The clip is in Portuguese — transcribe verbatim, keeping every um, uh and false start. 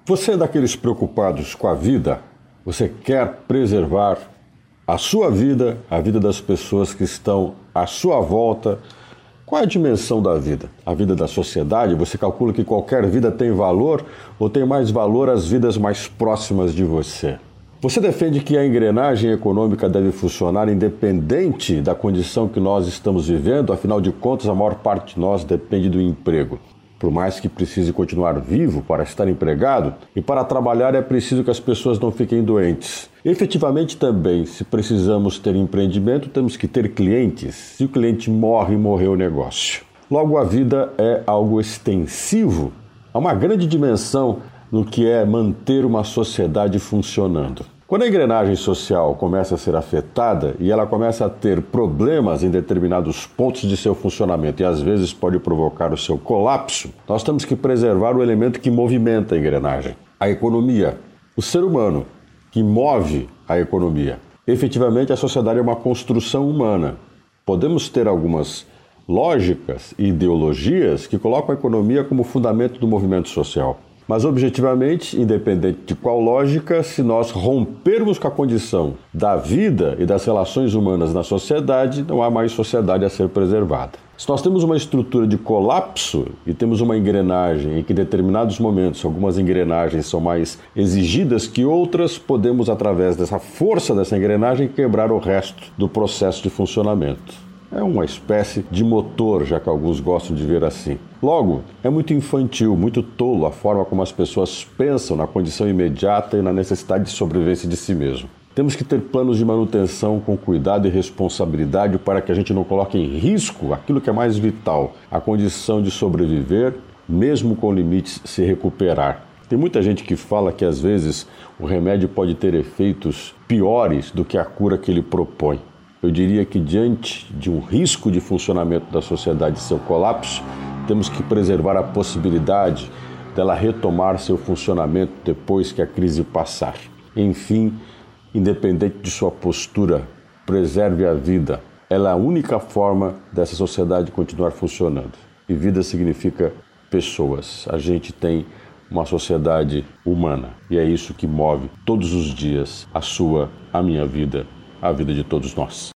Você é daqueles preocupados com a vida? Você quer preservar a sua vida, a vida das pessoas que estão à sua volta? Qual é a dimensão da vida? A vida da sociedade? Você calcula que qualquer vida tem valor ou tem mais valor as vidas mais próximas de você? Você defende que a engrenagem econômica deve funcionar independente da condição que nós estamos vivendo? Afinal de contas, a maior parte de nós depende do emprego. Por mais que precise continuar vivo para estar empregado, e para trabalhar é preciso que as pessoas não fiquem doentes. Efetivamente também, se precisamos ter empreendimento, temos que ter clientes. Se o cliente morre, morreu o negócio. Logo, a vida é algo extensivo, há uma grande dimensão no que é manter uma sociedade funcionando. Quando a engrenagem social começa a ser afetada e ela começa a ter problemas em determinados pontos de seu funcionamento e às vezes pode provocar o seu colapso, nós temos que preservar o elemento que movimenta a engrenagem, a economia, o ser humano que move a economia. Efetivamente, a sociedade é uma construção humana. Podemos ter algumas lógicas e ideologias que colocam a economia como fundamento do movimento social. Mas, objetivamente, independente de qual lógica, se nós rompermos com a condição da vida e das relações humanas na sociedade, não há mais sociedade a ser preservada. Se nós temos uma estrutura de colapso e temos uma engrenagem em que, em determinados momentos, algumas engrenagens são mais exigidas que outras, podemos, através dessa força dessa engrenagem, quebrar o resto do processo de funcionamento. É uma espécie de motor, já que alguns gostam de ver assim. Logo, é muito infantil, muito tolo a forma como as pessoas pensam na condição imediata e na necessidade de sobrevivência de si mesmo. Temos que ter planos de manutenção com cuidado e responsabilidade para que a gente não coloque em risco aquilo que é mais vital, a condição de sobreviver, mesmo com limites se recuperar. Tem muita gente que fala que às vezes o remédio pode ter efeitos piores do que a cura que ele propõe. Eu diria que diante de um risco de funcionamento da sociedade e seu colapso, temos que preservar a possibilidade dela retomar seu funcionamento depois que a crise passar. Enfim, independente de sua postura, preserve a vida. Ela é a única forma dessa sociedade continuar funcionando. E vida significa pessoas. A gente tem uma sociedade humana e é isso que move todos os dias a sua, a minha vida, a vida de todos nós.